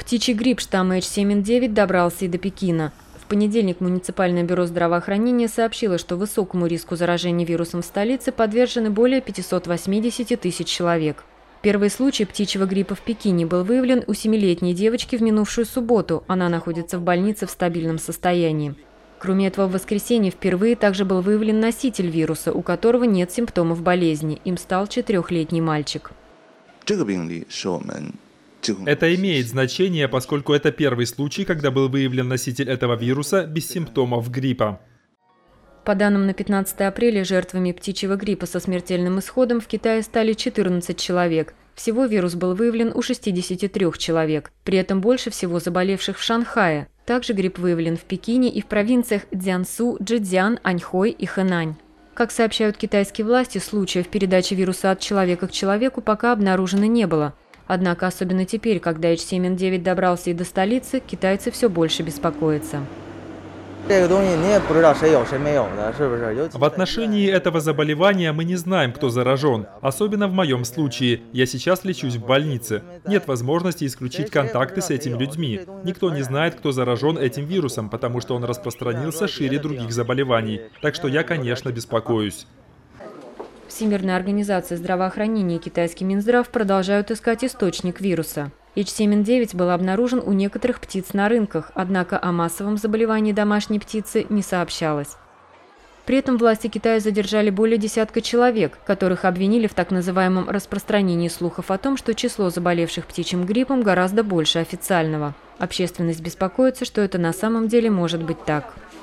Птичий грипп штамма H7N9 добрался и до Пекина. В понедельник муниципальное бюро здравоохранения сообщило, что высокому риску заражения вирусом в столице подвержены более 580 тысяч человек. Первый случай птичьего гриппа в Пекине был выявлен у 7-летней девочки в минувшую субботу. Она находится в больнице в стабильном состоянии. Кроме этого, в воскресенье впервые также был выявлен носитель вируса, у которого нет симптомов болезни. Им стал 4-летний мальчик. Это имеет значение, поскольку это первый случай, когда был выявлен носитель этого вируса без симптомов гриппа. По данным на 15 апреля, жертвами птичьего гриппа со смертельным исходом в Китае стали 14 человек. Всего вирус был выявлен у 63 человек. При этом больше всего заболевших в Шанхае. Также грипп выявлен в Пекине и в провинциях Цзянсу, Чжэцзян, Аньхой и Хэнань. Как сообщают китайские власти, случаев передачи вируса от человека к человеку пока обнаружено не было. Однако, особенно теперь, когда H7N9 добрался и до столицы, китайцы все больше беспокоятся. В отношении этого заболевания мы не знаем, кто заражен. Особенно в моем случае. Я сейчас лечусь в больнице. Нет возможности исключить контакты с этими людьми. Никто не знает, кто заражен этим вирусом, потому что он распространился шире других заболеваний. Так что я, конечно, беспокоюсь. Всемирная организация здравоохранения и китайский Минздрав продолжают искать источник вируса. H7N9 был обнаружен у некоторых птиц на рынках, однако о массовом заболевании домашней птицы не сообщалось. При этом власти Китая задержали более десятка человек, которых обвинили в так называемом распространении слухов о том, что число заболевших птичьим гриппом гораздо больше официального. Общественность беспокоится, что это на самом деле может быть так.